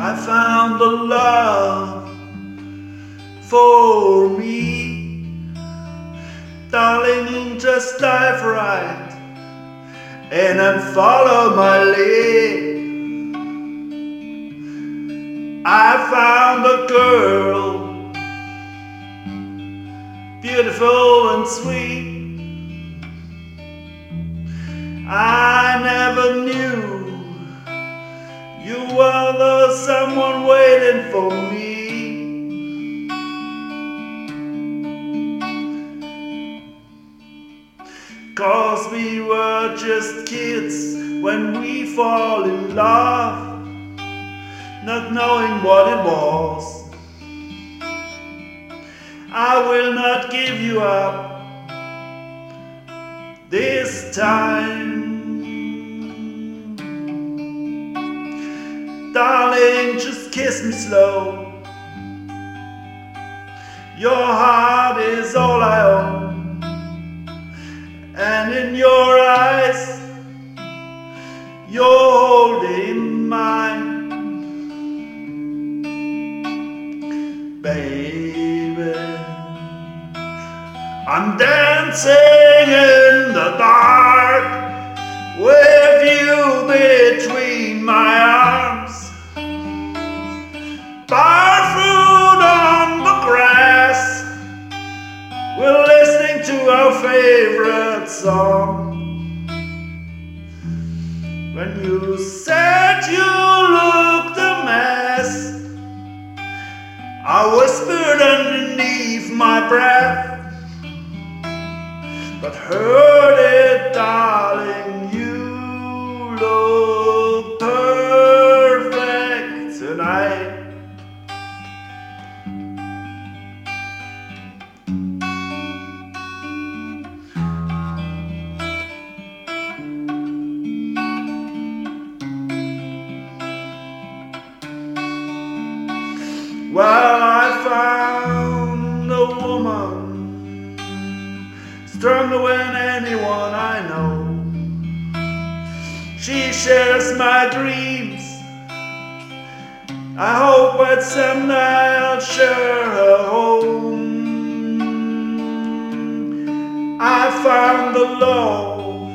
I found the love for me. Darling, just dive right in and follow my lead. I found a girl, beautiful and sweet. I never knew you were the someone waiting for me. 'Cause we were just kids when we fall in love, not knowing what it was. I will not give you up this time. Darling, just kiss me slow. Your heart is all I own, and in your eyes you're holding mine. Baby, I'm dancing in the dark with you between my arms, barefoot on the grass. We're listening to our favorite song. When you said you looked a mess, I whispered underneath my breath, but heard it, darling, you look perfect tonight. Well, I found a woman stronger than anyone I know. She shares my dreams. I hope that someday I'll share her home. I found the love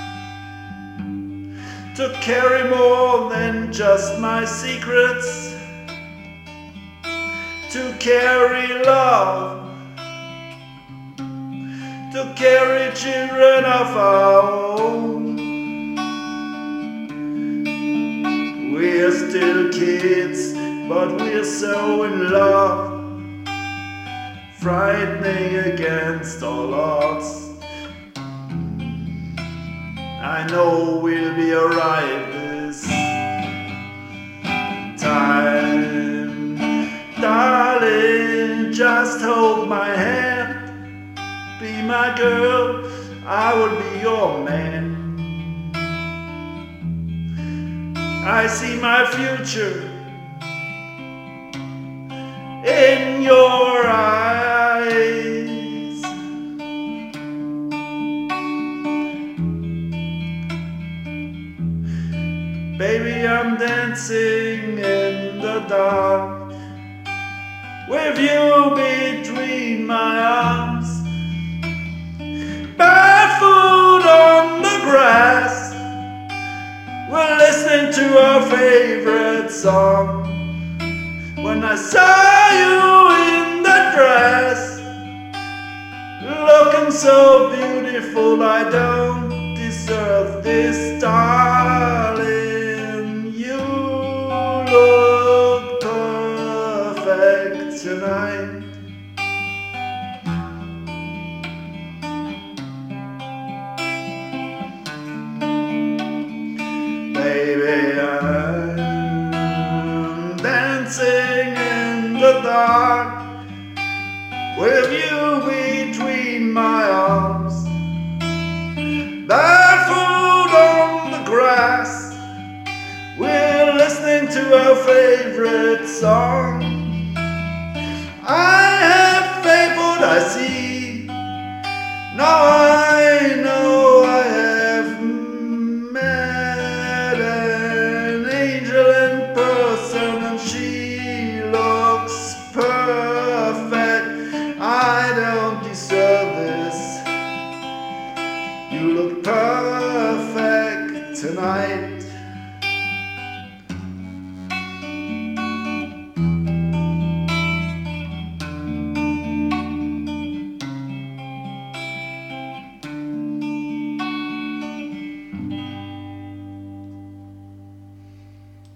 to carry more than just my secrets, to carry love, to carry children of our own. We're still kids, but we're so in love, frightening against all odds. I know we'll be alright this time. Darling, just hold my hand, be my girl, I will be your man. I see my future in your eyes. Baby, I'm dancing in the dark with you between my arms, barefoot on the grass. We're listening to our favorite song. When I saw you in that dress, looking so beautiful, I don't deserve this, darling. You look perfect tonight. Baby, I'm dancing in the dark with you between my arms, barefoot on the grass. We're listening to our favorite song. I have faith what I see. Now I know I have met an angel in person, and You look perfect tonight.